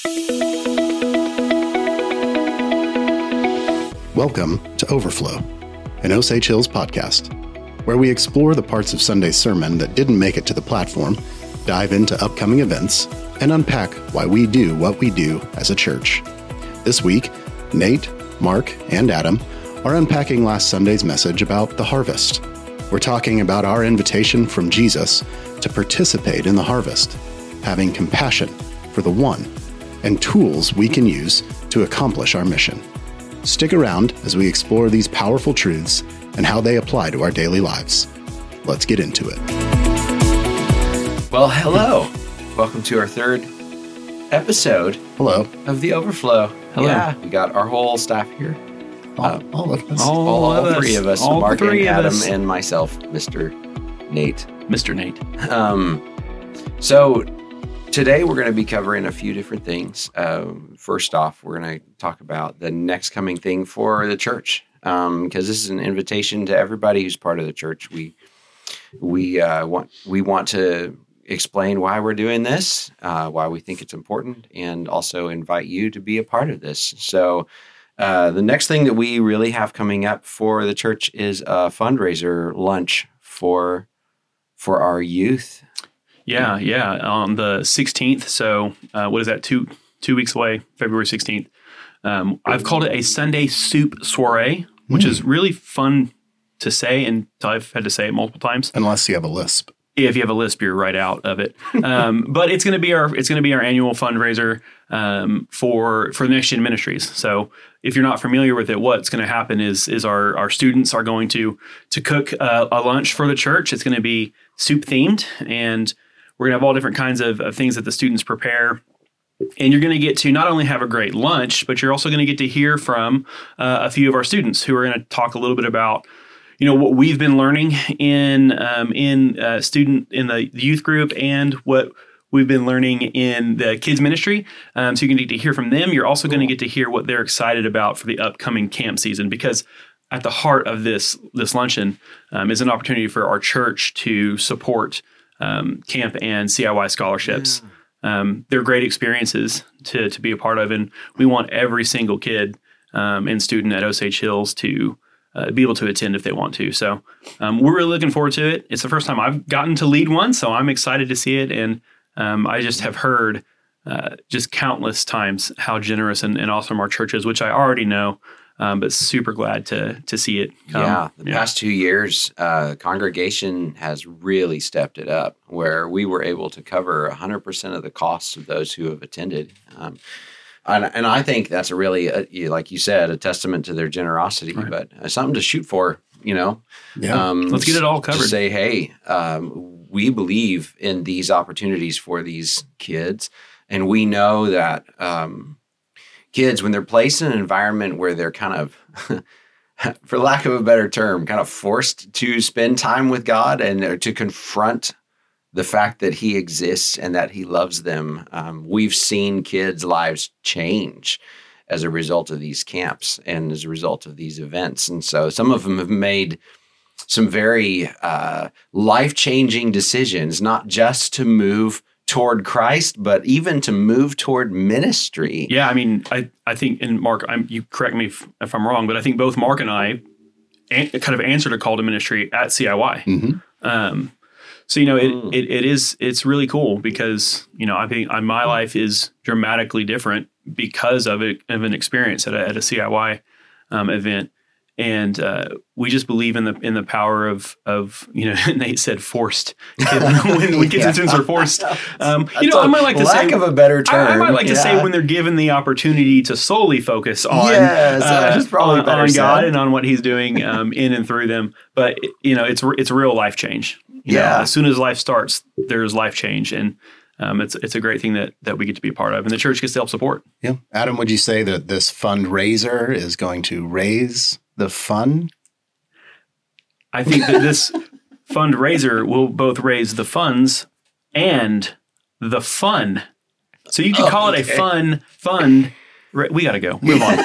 Welcome to Overflow, an Osage Hills podcast, where we explore the parts of Sunday's sermon that didn't make it to the platform, dive into upcoming events, and unpack why we do what we do as a church. This week, Nate, Mark, and Adam are unpacking last Sunday's message about the harvest. We're talking about our invitation from Jesus to participate in the harvest, having compassion for the one, and tools we can use to accomplish our mission. Stick around as we explore these powerful truths and how they apply to our daily lives. Let's get into it. Well, hello. Welcome to our third episode Hello. of The Overflow. Hello. Yeah, we got our whole staff here. All of us. All three of us. All Mark and three of Adam us. and myself, Mr. Nate. Mr. Nate. So today we're going to be covering a few different things. First off, we're going to talk about the next coming thing for the church, because this is an invitation to everybody who's part of the church. We want to explain why we're doing this, why we think it's important, and also invite you to be a part of this. So the next thing that we really have coming up for the church is a fundraiser lunch for our youth. Yeah. On the 16th. So what is that? Two weeks away, February 16th. I've called it a Sunday soup soiree, which is really fun to say, and I've had to say it multiple times. Unless you have a lisp. If you have a lisp, you're right out of it. But it's going to be our annual fundraiser for the Next Gen Ministries. So if you're not familiar with it, what's going to happen is our students are going to cook a lunch for the church. It's going to be soup themed, and we're going to have all different kinds of things that the students prepare. And you're going to get to not only have a great lunch, but you're also going to get to hear from a few of our students who are going to talk a little bit about what we've been learning in the youth group and what we've been learning in the kids ministry. So you're going to get to hear from them. You're also going to get to hear what they're excited about for the upcoming camp season, because at the heart of this luncheon is an opportunity for our church to support camp and CIY scholarships. Yeah. They're great experiences to be a part of, and we want every single kid and student at Osage Hills to be able to attend if they want to. So we're really looking forward to it. It's the first time I've gotten to lead one, so I'm excited to see it. And I just have heard just countless times how generous and awesome our church is, which I already know, but super glad to see it come. Yeah, the past 2 years, congregation has really stepped it up, where we were able to cover 100% of the costs of those who have attended. And I think that's a really, like you said, a testament to their generosity, right. But something to shoot for, Yeah. Let's get it all covered. To say, hey, we believe in these opportunities for these kids. And we know that kids, when they're placed in an environment where they're kind of, for lack of a better term, kind of forced to spend time with God and to confront the fact that he exists and that he loves them. We've seen kids' lives change as a result of these camps and as a result of these events. And so some of them have made some very life-changing decisions, not just to move toward Christ, but even to move toward ministry. Yeah, I mean, I think, and Mark, you correct me if I'm wrong, but I think both Mark and I kind of answered a call to ministry at CIY. Mm-hmm. So, it's really cool because, I think my life is dramatically different because of an experience at a CIY event. And we just believe in the power of Nate said forced. When kids and students are forced. I might like to say, lack of a better term. I might like to say when they're given the opportunity to solely focus on on God and on what He's doing in and through them. But it's a real life change. As soon as life starts, there's life change, and it's a great thing that we get to be a part of, and the church gets to help support. Yeah, Adam, would you say that this fundraiser is going to raise the fun? I think that this fundraiser will both raise the funds and the fun. So you can call it a fun. We got to go. Move on.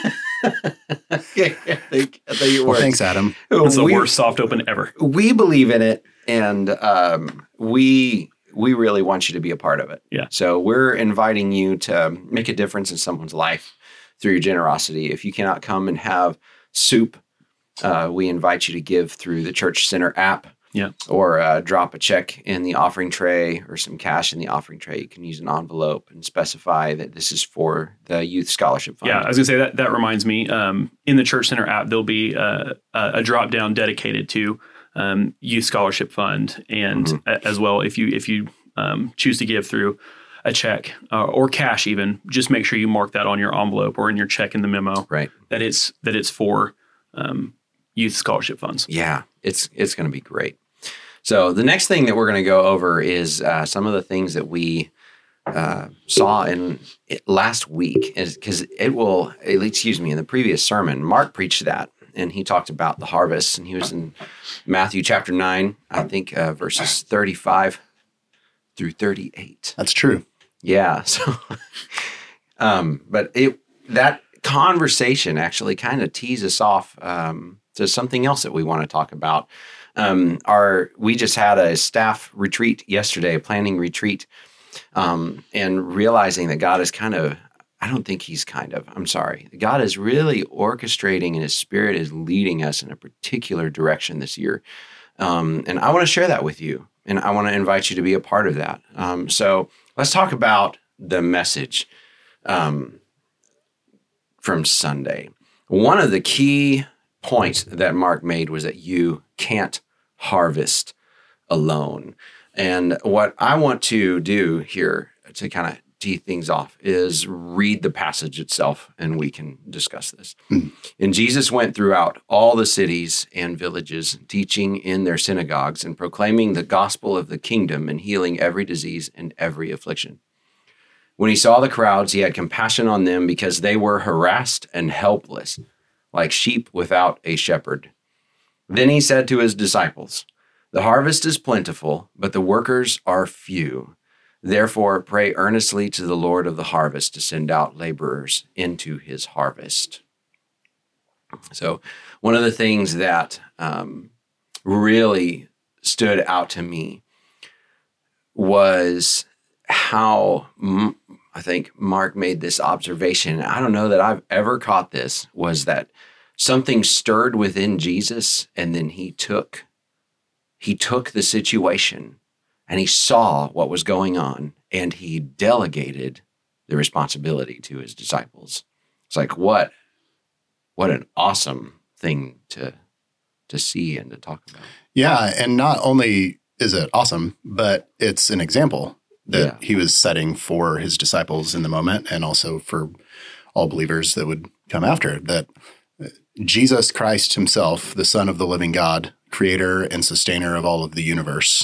I think it works. Thanks, Adam. It's the worst soft open ever. We believe in it, and we we really want you to be a part of it. Yeah. So we're inviting you to make a difference in someone's life through your generosity. If you cannot come and have soup, we invite you to give through the Church Center app. Yeah. Or drop a check in the offering tray or some cash in the offering tray. You can use an envelope and specify that this is for the Youth Scholarship Fund. Yeah, I was going to say that reminds me. In the Church Center app, there'll be a drop down dedicated to Youth Scholarship Fund, and as well, if you choose to give through a check or cash, even just make sure you mark that on your envelope or in your check in the memo. Right. That it's for Youth Scholarship Funds. Yeah, it's going to be great. So the next thing that we're going to go over is some of the things that we saw in last week, because in the previous sermon, Mark preached that, and he talked about the harvest, and he was in Matthew chapter 9, I think verses 35 through 38. That's true. Yeah. So, but that conversation actually kind of tees us off to something else that we want to talk about. We just had a staff retreat yesterday, a planning retreat, and realizing that God is God is really orchestrating, and His Spirit is leading us in a particular direction this year. And I want to share that with you, and I want to invite you to be a part of that. So let's talk about the message from Sunday. One of the key points that Mark made was that you can't harvest alone. And what I want to do here to kind of tee things off is read the passage itself, and we can discuss this. And Jesus went throughout all the cities and villages, teaching in their synagogues and proclaiming the gospel of the kingdom and healing every disease and every affliction. When he saw the crowds, he had compassion on them because they were harassed and helpless, like sheep without a shepherd. Then he said to his disciples, "The harvest is plentiful, but the workers are few. Therefore, pray earnestly to the Lord of the harvest to send out laborers into his harvest." So one of the things that really stood out to me was how I think Mark made this observation. I don't know that I've ever caught this, was that something stirred within Jesus, and then he took the situation and he saw what was going on, and he delegated the responsibility to his disciples. It's like, what an awesome thing to see and to talk about. Yeah, and not only is it awesome, but it's an example that he was setting for his disciples in the moment, and also for all believers that would come after, that Jesus Christ himself, the Son of the living God, creator and sustainer of all of the universe,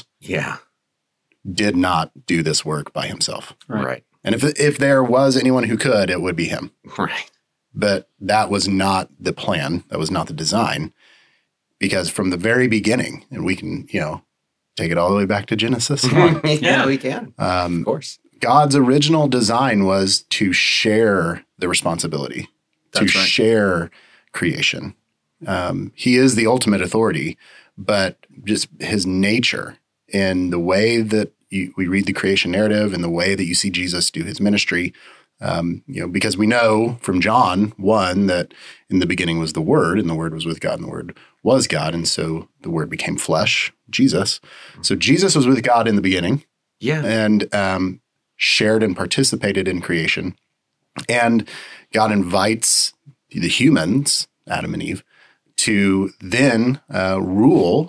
did not do this work by himself. Right. And if there was anyone who could, it would be him. Right. But that was not the plan. That was not the design. Because from the very beginning, and we can, take it all the way back to Genesis 1. Yeah, we can. Of course. God's original design was to share the responsibility, share creation. He is the ultimate authority, but just his nature and the way that we read the creation narrative and the way that you see Jesus do his ministry, because we know from John 1 that in the beginning was the Word, and the Word was with God, and the Word was God. And so the Word became flesh, Jesus. So Jesus was with God in the beginning. Yeah. And shared and participated in creation. And God invites the humans, Adam and Eve, to then rule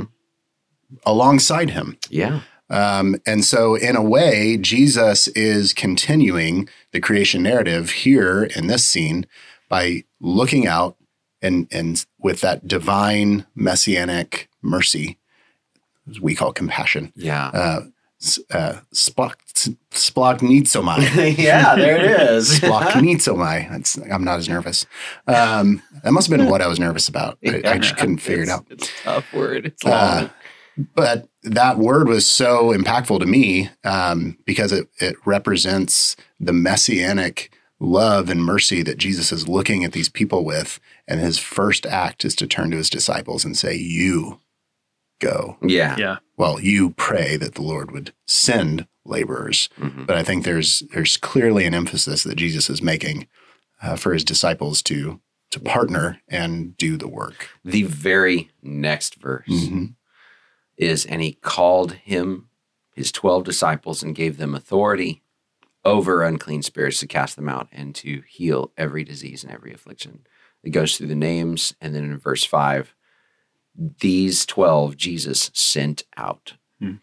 alongside him. Yeah. And so in a way, Jesus is continuing the creation narrative here in this scene by looking out and with that divine messianic mercy, as we call compassion. Yeah. Splachnitzomai. Yeah, there it is. Splachnitzomai. I'm not as nervous. That must have been what I was nervous about. I just couldn't figure it out. It's a tough word. It's long. But that word was so impactful to me because it represents the messianic love and mercy that Jesus is looking at these people with. And his first act is to turn to his disciples and say, "You go." Yeah. Yeah. well, you pray that the Lord would send laborers. Mhm. But I think there's clearly an emphasis that Jesus is making for his disciples to partner and do the work. The very next verse Mhm. is, and he called him his 12 disciples and gave them authority over unclean spirits to cast them out and to heal every disease and every affliction. It goes through the names. And then in verse 5, these 12 Jesus sent out. Hmm.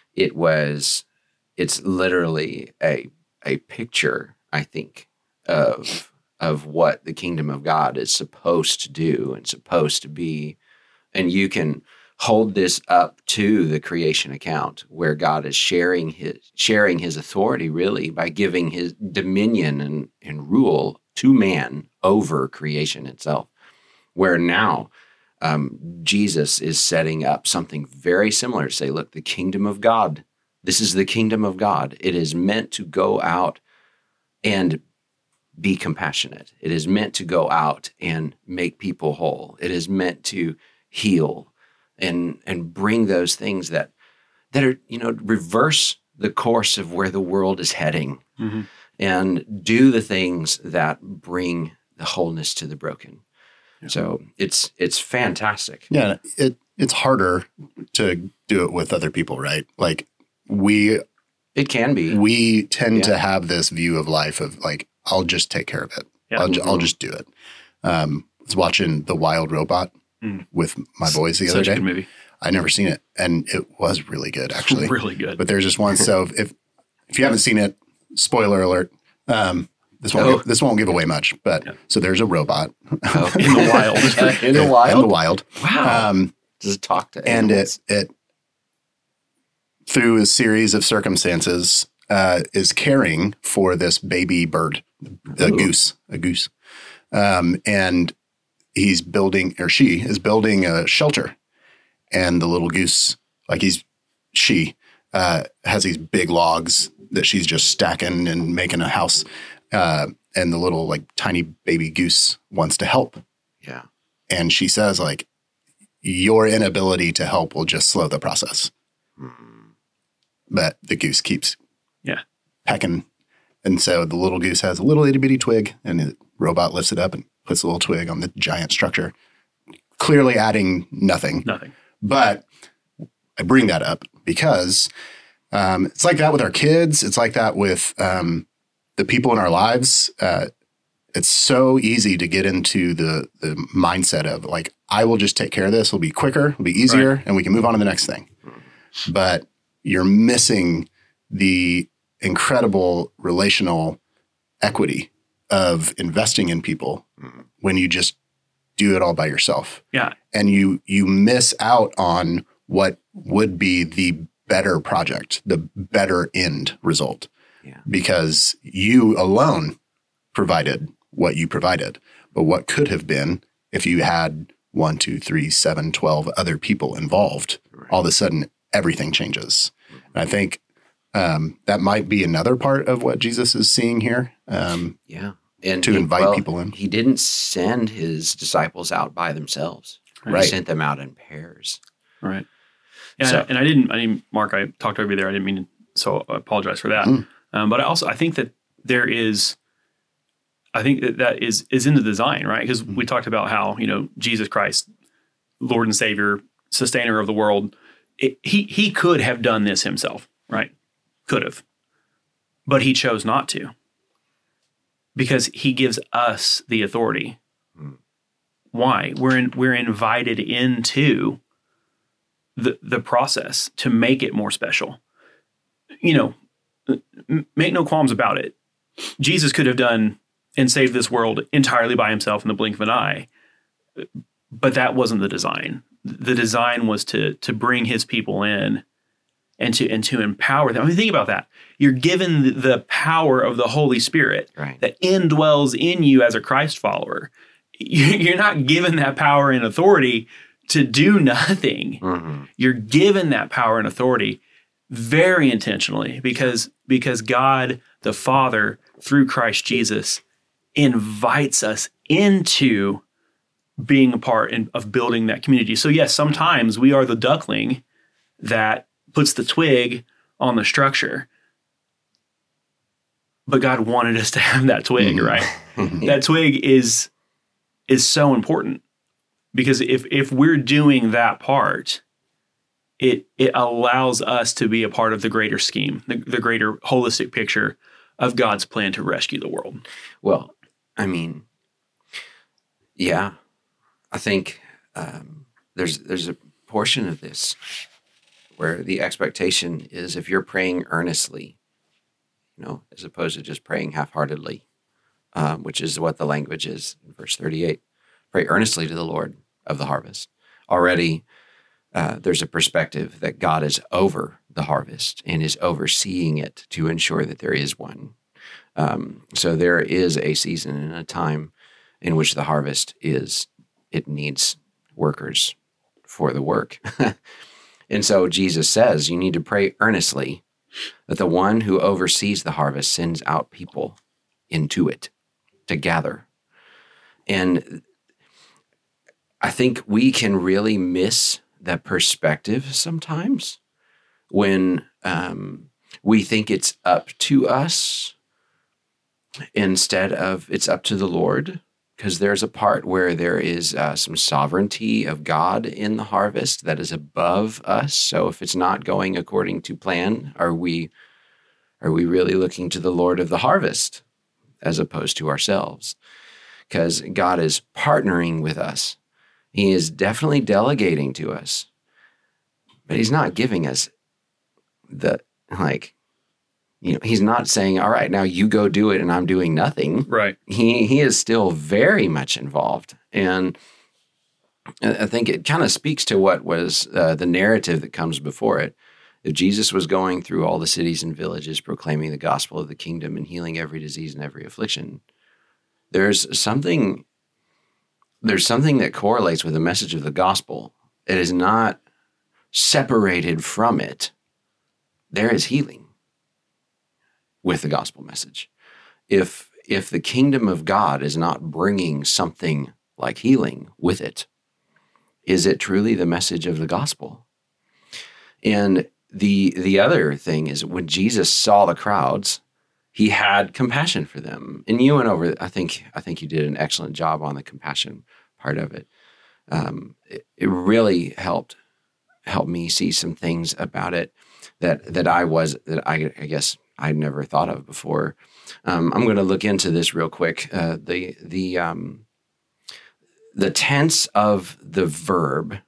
It's literally a picture, I think, of what the kingdom of God is supposed to do and supposed to be. And you can hold this up to the creation account where God is sharing his authority really by giving his dominion and rule to man over creation itself. Where now Jesus is setting up something very similar to say, look, the kingdom of God, this is the kingdom of God. It is meant to go out and be compassionate. It is meant to go out and make people whole. It is meant to heal and bring those things that are, reverse the course of where the world is heading Mm-hmm. and do the things that bring the wholeness to the broken. Yeah. So it's fantastic. Yeah, it's harder to do it with other people, right? Like It can be. we tend Yeah. to have this view of life of like, I'll just take care of it. Yeah. I'll just do it. I was watching The Wild Robot with my boys the other Such a day. good movie. I'd never seen it, and it was really good, actually. Really good. But there's just one. So if you haven't seen it, spoiler alert. This won't give away much. But so there's a robot Oh. In the wild. In the wild? In the wild. Wow. Does it talk to And animals? it through a series of circumstances is caring for this baby bird, a goose, and he's building, or she is building a shelter, and the little goose, she has these big logs that she's just stacking and making a house, and the little tiny baby goose wants to help, Yeah. and she says your inability to help will just slow the process. But the goose keeps pecking. And so the little goose has a little itty bitty twig, and the robot lifts it up and puts a little twig on the giant structure, clearly adding nothing. Nothing. But I bring that up because it's like that with our kids. It's like that with the people in our lives. It's so easy to get into the mindset of I will just take care of this. It'll be quicker, it'll be easier, Right. and we can move on to the next thing. But you're missing the incredible relational equity of investing in people when you just do it all by yourself. Yeah. And you miss out on what would be the better project, the better end result. Yeah. Because you alone provided what you provided. But what could have been if you had 1, 2, 3, 7, 12 other people involved, all of a sudden everything changes. And I think that might be another part of what Jesus is seeing here. Yeah. And To invite people in. He didn't send his disciples out by themselves. Right. He sent them out in pairs. Right. Yeah. So- And I didn't, Mark, I talked over you there. I didn't mean to, so I apologize for that. But I think that there is, that is in the design, right? Because we talked about how, Jesus Christ, Lord and Savior, sustainer of the world, he could have done this himself, right? Could have. But he chose not to. Because he gives us the authority. Why? We're invited into the process to make it more special. Make no qualms about it. Jesus could have done and saved this world entirely by himself in the blink of an eye, but that wasn't the design. The design was to bring his people in and to empower them. I mean, think about that. You're given the power of the Holy Spirit Right. that indwells in you as a Christ follower. You're not given that power and authority to do nothing. Mm-hmm. You're given that power and authority very intentionally because God the Father through Christ Jesus invites us into being a part of building that community. So yes, sometimes we are the duckling that puts the twig on the structure. But God wanted us to have that twig, right? That twig is so important, because if we're doing that part, it allows us to be a part of the greater scheme, the greater holistic picture of God's plan to rescue the world. Well, I mean, yeah, I think there's a portion of this where the expectation is, if you're praying earnestly, as opposed to just praying half-heartedly, which is what the language is in verse 38. Pray earnestly to the Lord of the harvest. Already, there's a perspective that God is over the harvest and is overseeing it to ensure that there is one. So there is a season and a time in which the harvest it needs workers for the work. And so Jesus says, you need to pray earnestly that the one who oversees the harvest sends out people into it to gather. And I think we can really miss that perspective sometimes when we think it's up to us instead of it's up to the Lord, because there's a part where there is some sovereignty of God in the harvest that is above us. So if it's not going according to plan, are we really looking to the Lord of the harvest as opposed to ourselves? Because God is partnering with us. He is definitely delegating to us, but he's not giving us he's not saying, all right, now you go do it and I'm doing nothing. Right. He is still very much involved. And I think it kind of speaks to what was the narrative that comes before it. If Jesus was going through all the cities and villages proclaiming the gospel of the kingdom and healing every disease and every affliction, there's something that correlates with the message of the gospel. It is not separated from it. There is healing with the gospel message. If the kingdom of God is not bringing something like healing with it, is it truly the message of the gospel? And the other thing is, when Jesus saw the crowds, he had compassion for them. And you went over, I think you did an excellent job on the compassion part of it. It really helped me see some things about it that I guess I'd never thought of before. I'm going to look into this real quick. The tense of the verb,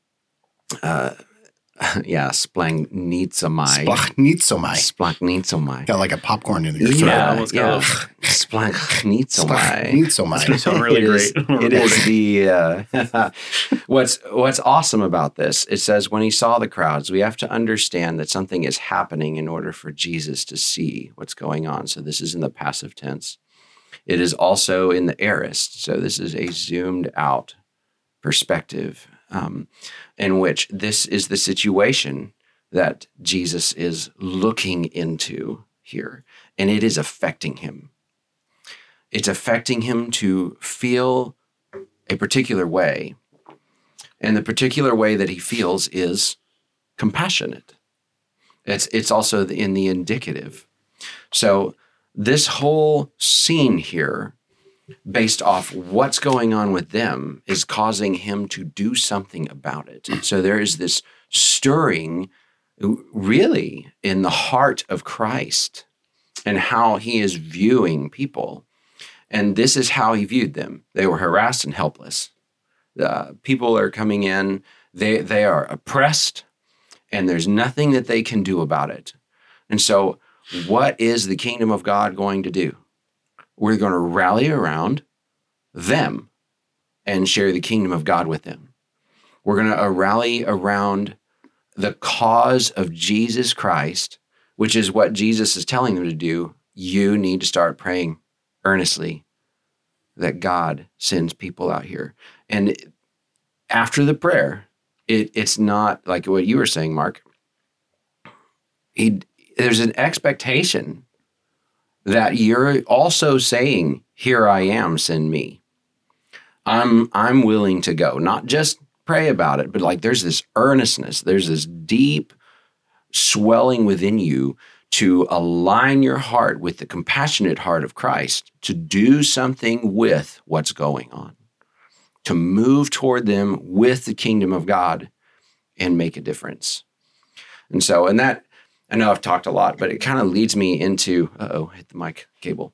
splanchnizomai. Splanchnizomai. Got like a popcorn in your throat. Yeah. Splanchnizomai. It's going to sound really great. It is the what's awesome about this. It says, when he saw the crowds, we have to understand that something is happening in order for Jesus to see what's going on. So this is in the passive tense. It is also in the aorist. So this is a zoomed out perspective, in which this is the situation that Jesus is looking into here, and it is affecting him. It's affecting him to feel a particular way, and the particular way that he feels is compassionate. It's also in the indicative. So this whole scene here, based off what's going on with them, is causing him to do something about it. So there is this stirring really in the heart of Christ and how he is viewing people. And this is how he viewed them. They were harassed and helpless. People are coming in, they are oppressed, and there's nothing that they can do about it. And so what is the kingdom of God going to do? We're going to rally around them and share the kingdom of God with them. We're going to rally around the cause of Jesus Christ, which is what Jesus is telling them to do. You need to start praying earnestly that God sends people out here. And after the prayer, it's not like what you were saying, Mark. There's an expectation that you're also saying, here I am, send me. I'm willing to go, not just pray about it, but like there's this earnestness, there's this deep swelling within you to align your heart with the compassionate heart of Christ, to do something with what's going on, to move toward them with the kingdom of God and make a difference. And so, and that, I know I've talked a lot, but it kind of leads me into, hit the mic cable.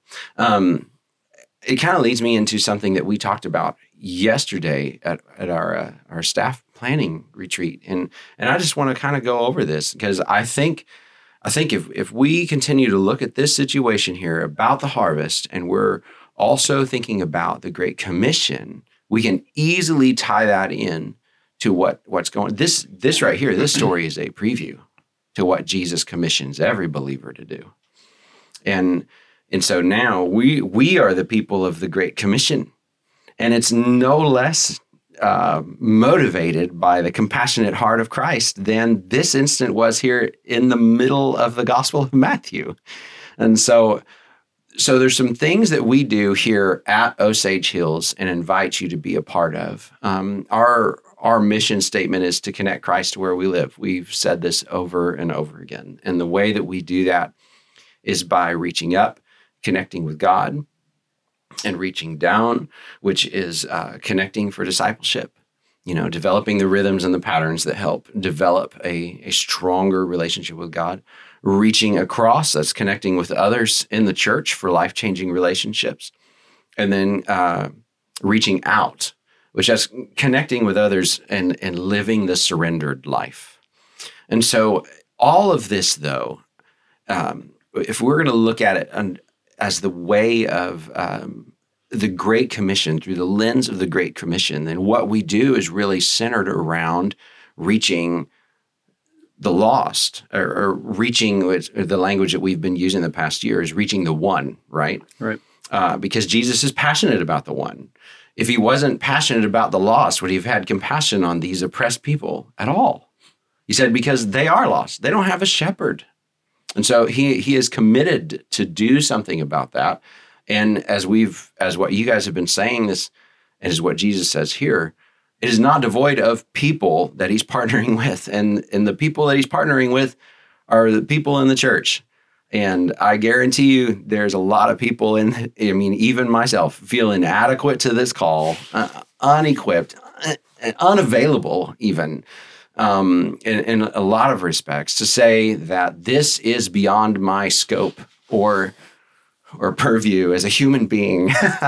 It kind of leads me into something that we talked about yesterday at our staff planning retreat. And I just want to kind of go over this because I think if we continue to look at this situation here about the harvest, and we're also thinking about the Great Commission, we can easily tie that in to what's going. This right here, this story is a preview to what Jesus commissions every believer to do. And so now we are the people of the Great Commission, and it's no less motivated by the compassionate heart of Christ than this instant was here in the middle of the Gospel of Matthew. And so there's some things that we do here at Osage Hills and invite you to be a part of. Our mission statement is to connect Christ to where we live. We've said this over and over again. And the way that we do that is by reaching up, connecting with God, and reaching down, which is connecting for discipleship, developing the rhythms and the patterns that help develop a stronger relationship with God. Reaching across, that's connecting with others in the church for life-changing relationships. And then reaching out, which is connecting with others and living the surrendered life. And so all of this, though, if we're going to look at it as the way of the Great Commission, through the lens of the Great Commission, then what we do is really centered around reaching the lost, or reaching the language that we've been using the past year is reaching the one, right? Right. Because Jesus is passionate about the one. If he wasn't passionate about the lost, would he have had compassion on these oppressed people at all? He said, because they are lost. They don't have a shepherd. And so he is committed to do something about that. And as what you guys have been saying, this is what Jesus says here, it is not devoid of people that he's partnering with. And the people that he's partnering with are the people in the church. And I guarantee you there's a lot of people even myself, feel inadequate to this call, unequipped, unavailable even, in a lot of respects, to say that this is beyond my scope or purview as a human being,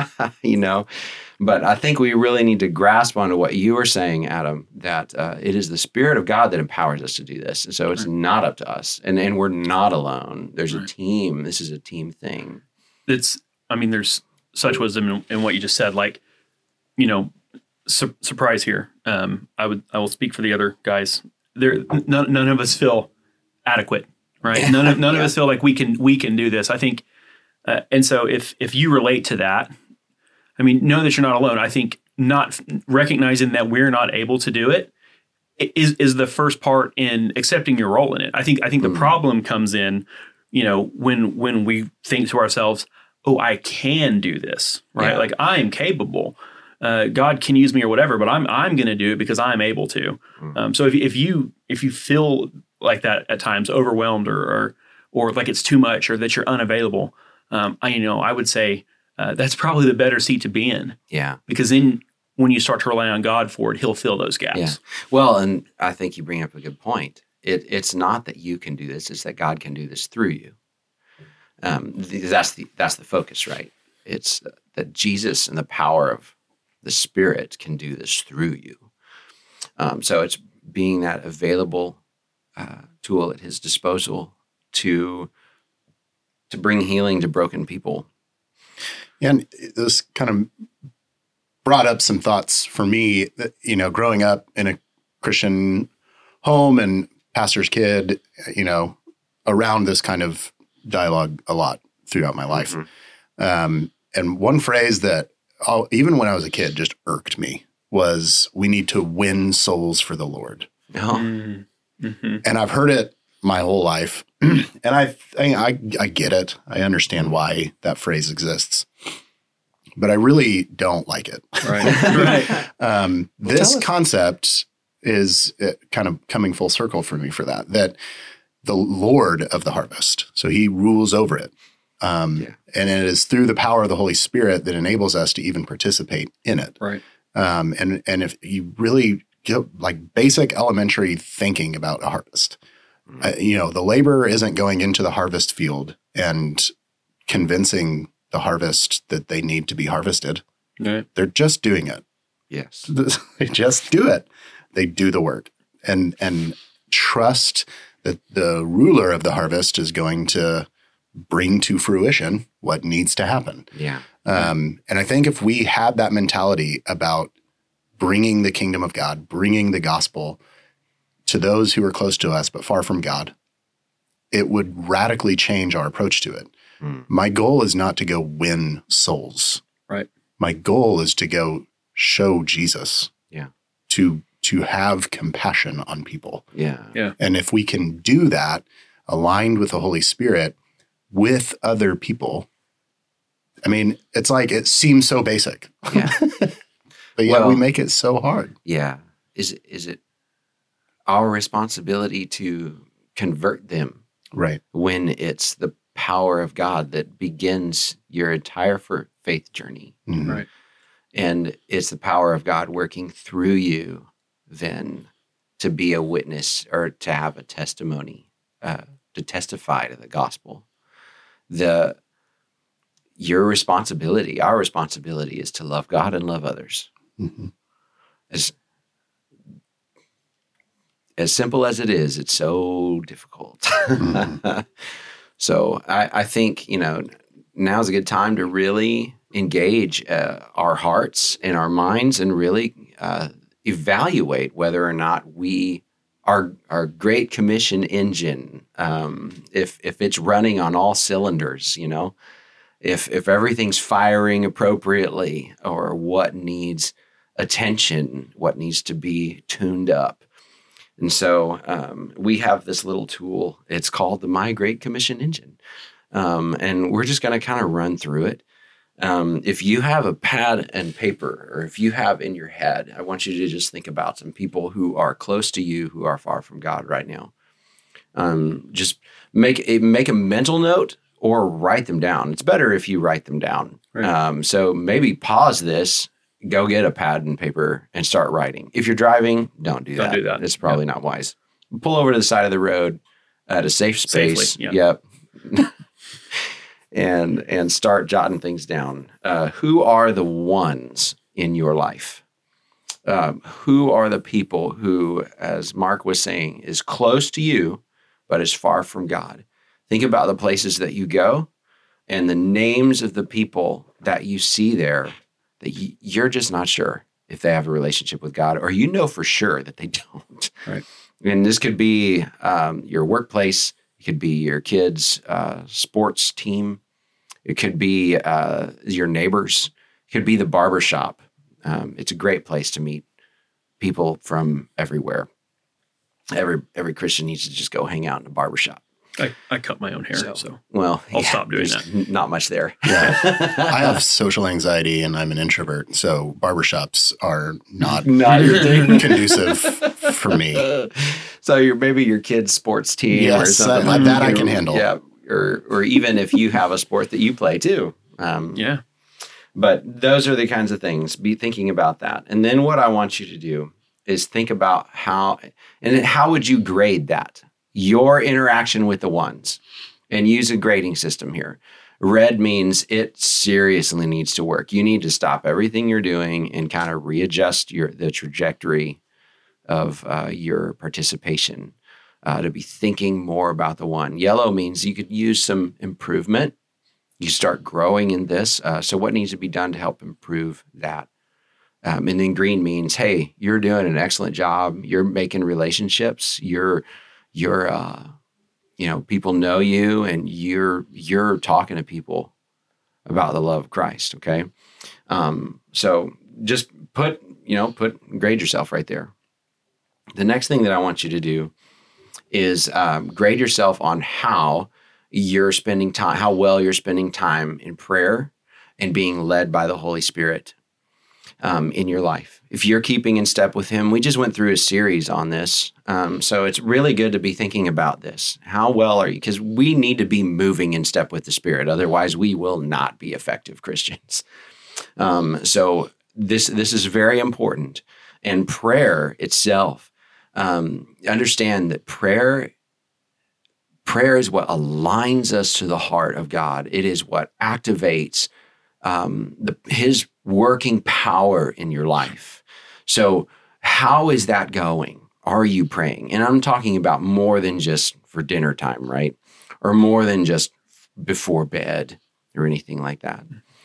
But I think we really need to grasp onto what you were saying, Adam, that it is the Spirit of God that empowers us to do this. And so it's not up to us. And we're not alone. There's a team. This is a team thing. There's such wisdom in what you just said. Like, surprise here. I will speak for the other guys. None of us feel adequate, right? None of us feel like we can do this. I think, and so if you relate to that, know that you're not alone. I think not recognizing that we're not able to do it is the first part in accepting your role in it. I think the problem comes in, when we think to ourselves, "Oh, I can do this," right? Yeah. Like I am capable. God can use me or whatever, but I'm going to do it because I'm able to. So if you feel like that at times, overwhelmed or like it's too much or that you're unavailable, I would say. That's probably the better seat to be in. Yeah. Because then when you start to rely on God for it, he'll fill those gaps. Yeah. Well, and I think you bring up a good point. It's not that you can do this, it's that God can do this through you. That's the focus, right? It's that Jesus and the power of the Spirit can do this through you. So it's being that available tool at his disposal to bring healing to broken people. And this kind of brought up some thoughts for me that, growing up in a Christian home and pastor's kid, around this kind of dialogue a lot throughout my life. Mm-hmm. And one phrase that even when I was a kid just irked me was, we need to win souls for the Lord. Oh. Mm-hmm. And I've heard it my whole life. And I get it. I understand why that phrase exists. but I really don't like it. Right. Right. This concept is kind of coming full circle for me for that the Lord of the harvest, so he rules over it. And it is through the power of the Holy Spirit that enables us to even participate in it. Right. And if you really get like basic elementary thinking about a harvest, the laborer isn't going into the harvest field and convincing the harvest that they need to be harvested. Right. They're just doing it. Yes. They just do it. They do the work and trust that the ruler of the harvest is going to bring to fruition what needs to happen. Yeah. And I think if we had that mentality about bringing the kingdom of God, bringing the gospel to those who are close to us but far from God, it would radically change our approach to it. My goal is not to go win souls. Right. My goal is to go show Jesus. Yeah. To have compassion on people. Yeah. Yeah. And if we can do that, aligned with the Holy Spirit, with other people, I mean, it's like it seems so basic. Yeah. But yet we make it so hard. Yeah. Is it our responsibility to convert them? Right. When it's the power of God that begins your entire faith journey. Mm-hmm. Right. And it's the power of God working through you then to be a witness or to have a testimony, to testify to the gospel. Your responsibility, our responsibility is to love God and love others. Mm-hmm. As simple as it is, it's so difficult. Mm-hmm. So I think, now's a good time to really engage our hearts and our minds and really evaluate whether or not our Great Commission engine, if it's running on all cylinders, if everything's firing appropriately, or what needs attention, what needs to be tuned up. And so we have this little tool. It's called the My Great Commission Engine. And we're just going to kind of run through it. If you have a pad and paper, or if you have in your head, I want you to just think about some people who are close to you, who are far from God right now. Just make a mental note or write them down. It's better if you write them down. Right. So maybe pause this, go get a pad and paper and start writing. If you're driving, don't do that. It's probably not wise. Pull over to the side of the road at a safe space. Safely, yeah. Yep. and start jotting things down. Who are the ones in your life? Who are the people who, as Mark was saying, is close to you, but is far from God? Think about the places that you go and the names of the people that you see there that you're just not sure if they have a relationship with God, or for sure that they don't. Right. And this could be your workplace. It could be your kids' sports team. It could be your neighbors. It could be the barbershop. It's a great place to meet people from everywhere. Every Christian needs to just go hang out in a barbershop. I cut my own hair, so I'll stop doing that. Not much there. Yeah. I have social anxiety and I'm an introvert, so barbershops are not conducive for me. So maybe your kid's sports team or something like that I can handle. Yeah, or even if you have a sport that you play too. Yeah. But those are the kinds of things. Be thinking about that. And then what I want you to do is think about how would you grade that? Your interaction with the ones, and use a grading system here. Red means it seriously needs to work. You need to stop everything you're doing and kind of readjust the trajectory of your participation to be thinking more about the one. Yellow means you could use some improvement. You start growing in this. So what needs to be done to help improve that? And then green means, hey, you're doing an excellent job. You're making relationships. You're people know you, and you're talking to people about the love of Christ. Okay. So just grade yourself right there. The next thing that I want you to do is grade yourself on how you're spending time, how well you're spending time in prayer and being led by the Holy Spirit in your life. If you're keeping in step with him, we just went through a series on this. So it's really good to be thinking about this. How well are you? Because we need to be moving in step with the Spirit. Otherwise, we will not be effective Christians. So this is very important. And prayer itself, understand that prayer is what aligns us to the heart of God. It is what activates his working power in your life. So how is that going? Are you praying? And I'm talking about more than just for dinner time, right? Or more than just before bed or anything like that.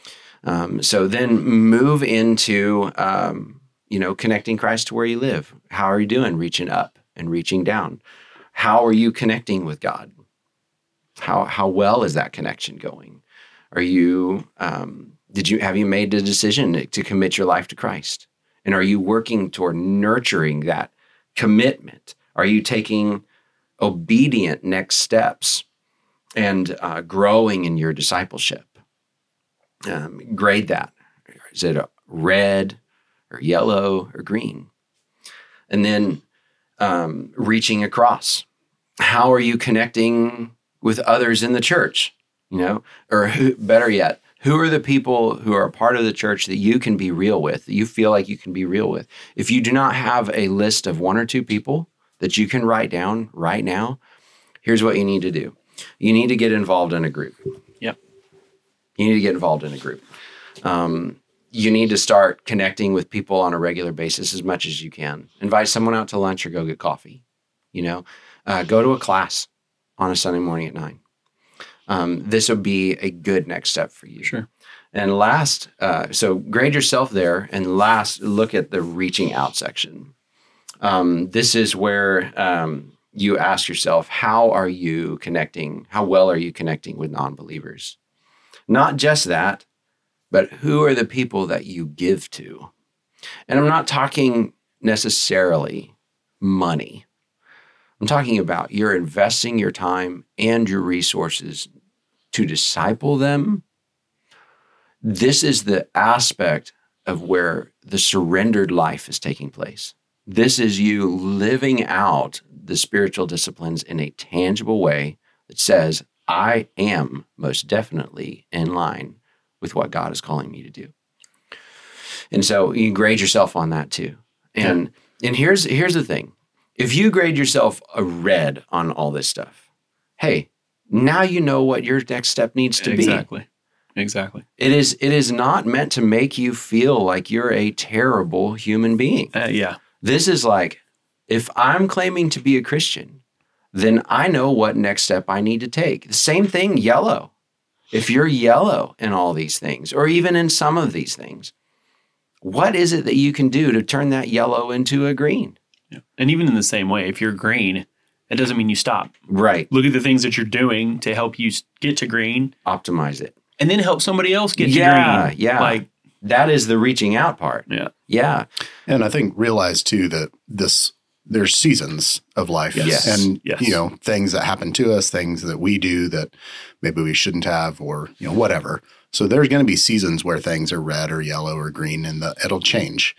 So then move into, connecting Christ to where you live. How are you doing? Reaching up and reaching down. How are you connecting with God? How well is that connection going? Are you, have you made the decision to commit your life to Christ? And are you working toward nurturing that commitment? Are you taking obedient next steps and growing in your discipleship? Grade that. Is it red or yellow or green? And then reaching across. How are you connecting with others in the church? Or better yet, who are the people who are a part of the church that you can be real with, that you feel like you can be real with? If you do not have a list of 1 or 2 people that you can write down right now, here's what you need to do. You need to get involved in a group. Yep. You need to get involved in a group. You need to start connecting with people on a regular basis as much as you can. Invite someone out to lunch or go get coffee. Go to a class on a Sunday morning at 9. This would be a good next step for you. Sure. And last, so grade yourself there. And last, look at the reaching out section. This is where you ask yourself, how are you connecting? How well are you connecting with non-believers? Not just that, but who are the people that you give to? And I'm not talking necessarily money. I'm talking about you're investing your time and your resources to disciple them. This is the aspect of where the surrendered life is taking place. This is you living out the spiritual disciplines in a tangible way that says, I am most definitely in line with what God is calling me to do. And so you grade yourself on that too. And here's the thing. If you grade yourself a red on all this stuff, hey, now you know what your next step needs to be. Exactly. It is not meant to make you feel like you're a terrible human being. Yeah. This is like, if I'm claiming to be a Christian, then I know what next step I need to take. The same thing, yellow. If you're yellow in all these things, or even in some of these things, what is it that you can do to turn that yellow into a green? Yeah. And even in the same way, if you're green, it doesn't mean you stop. Right. Look at the things that you're doing to help you get to green. Optimize it. And then help somebody else get to green. Yeah. Like, that is the reaching out part. Yeah. Yeah. And I think realize too that there's seasons of life. Yes. And, Yes. things that happen to us, things that we do that maybe we shouldn't have or, whatever. So there's going to be seasons where things are red or yellow or green and it'll change.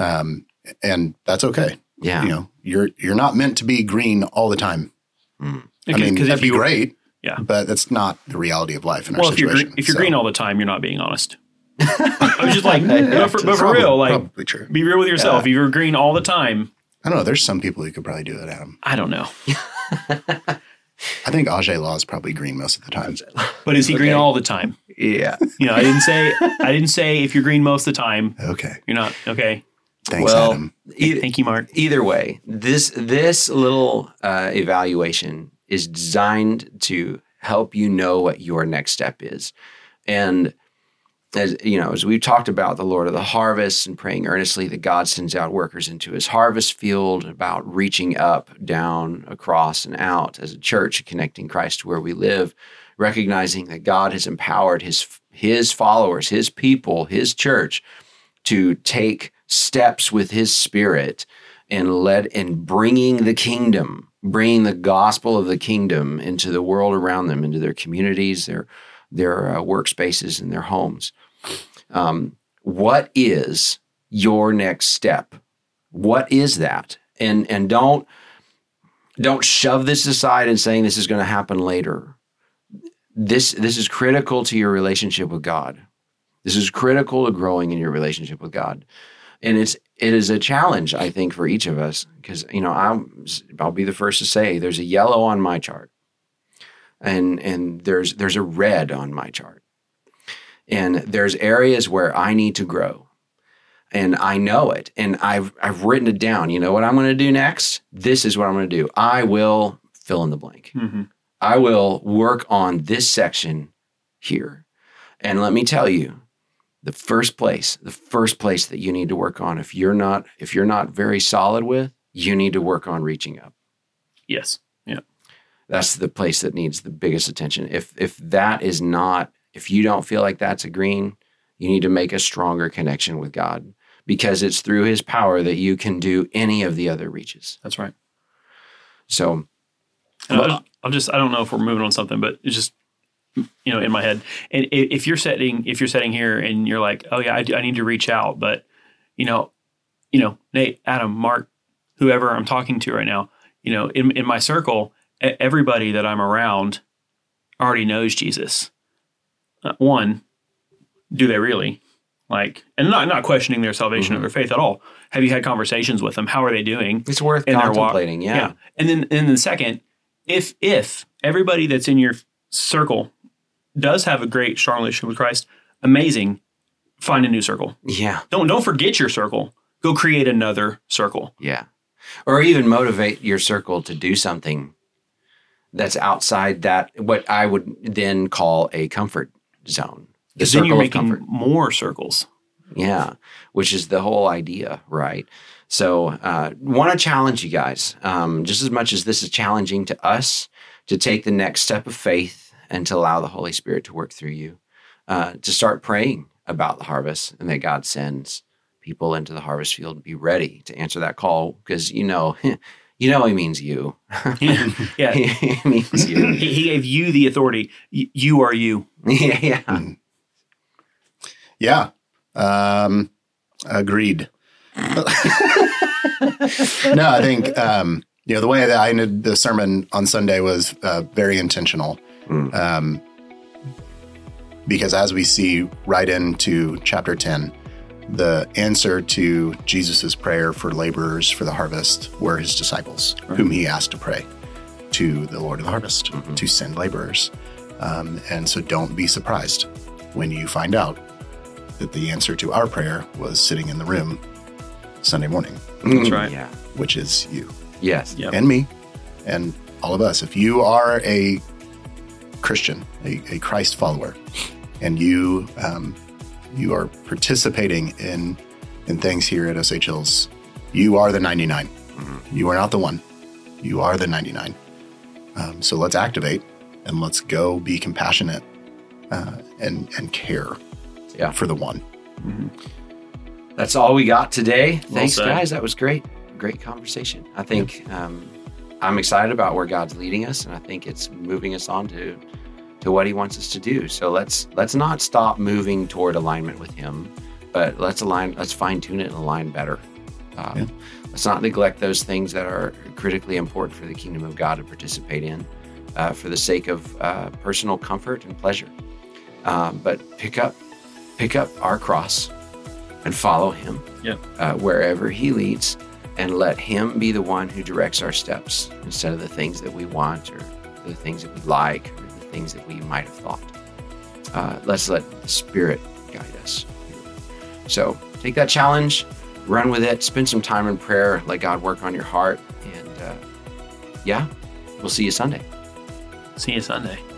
And that's okay. Yeah. You're not meant to be green all the time. Mm. I mean, that'd be great. Yeah. But that's not the reality of life in our situation. If you're green all the time, you're not being honest. I was just like, but for real, like, probably true. Be real with yourself. If you're green all the time, I don't know. There's some people who could probably do it, Adam. I don't know. I think Ajay Law is probably green most of the time. But is he green all the time? Yeah. I didn't say if you're green most of the time. Okay. You're not. Okay. Thanks, Adam. Thank you, Mark. Either way, this little evaluation is designed to help you know what your next step is. And as we've talked about the Lord of the harvest and praying earnestly that God sends out workers into his harvest field, about reaching up, down, across, and out as a church, connecting Christ to where we live, recognizing that God has empowered his followers, his people, his church to take steps with his Spirit and bringing the kingdom, bringing the gospel of the kingdom into the world around them, into their communities, their workspaces, and their homes. What is your next step? What is that? And don't shove this aside and saying this is going to happen later. This is critical to your relationship with God. This is critical to growing in your relationship with God. And it is a challenge, I think, for each of us, because, I'll be the first to say there's a yellow on my chart and there's a red on my chart. And there's areas where I need to grow. And I know it. And I've written it down. You know what I'm going to do next? This is what I'm going to do. I will fill in the blank. Mm-hmm. I will work on this section here. And let me tell you, the first place that you need to work on, if you're not very solid with, you need to work on reaching up. Yes. Yeah. That's the place that needs the biggest attention. If you don't feel like that's a green, you need to make a stronger connection with God, because it's through his power that you can do any of the other reaches. That's right. So I don't know if we're moving on something, but it's just, in my head. And if you're sitting here and you're like, oh yeah, I need to reach out, but Nate, Adam, Mark, whoever I'm talking to right now, in my circle, everybody that I'm around already knows Jesus. One, do they really? And not questioning their salvation or their faith at all. Have you had conversations with them? How are they doing? It's worth contemplating. Yeah. And then second, if everybody that's in your circle does have a great, strong relationship with Christ, amazing. Find a new circle. Yeah. Don't forget your circle. Go create another circle. Yeah. Or even motivate your circle to do something that's outside that, what I would then call a comfort zone. Because then you're making more circles. Yeah, which is the whole idea, right? So want to challenge you guys, just as much as this is challenging to us, to take the next step of faith and to allow the Holy Spirit to work through you, to start praying about the harvest and that God sends people into the harvest field to be ready to answer that call, because he means you. Yeah. He means you. He gave you the authority. You are you. Yeah. Yeah. Agreed. No, I think, the way that I ended the sermon on Sunday was very intentional. Because as we see right into chapter 10, the answer to Jesus's prayer for laborers for the harvest were his disciples, whom he asked to pray to the Lord of the harvest, to send laborers. And so don't be surprised when you find out that the answer to our prayer was sitting in the room Sunday morning. That's right. Yeah. Which is you. Yes. Yep. And me and all of us. If you are a Christian, a Christ follower, and you are participating in things here at Osage Hills, you are the 99. You are not the one. You are the 99. So let's activate and let's go be compassionate and care for the one. That's all we got today. Thanks, said. guys. That was great. Great conversation. I think I'm excited about where God's leading us, and I think it's moving us on to what he wants us to do. So let's not stop moving toward alignment with him, but let's fine tune it and align better. Let's not neglect those things that are critically important for the kingdom of God to participate in, for the sake of personal comfort and pleasure. But pick up our cross and follow him wherever he leads, and let him be the one who directs our steps instead of the things that we want or the things that we like or the things that we might have thought. Let's let the Spirit guide us. So take that challenge, run with it, spend some time in prayer, let God work on your heart, and we'll see you Sunday. See you Sunday.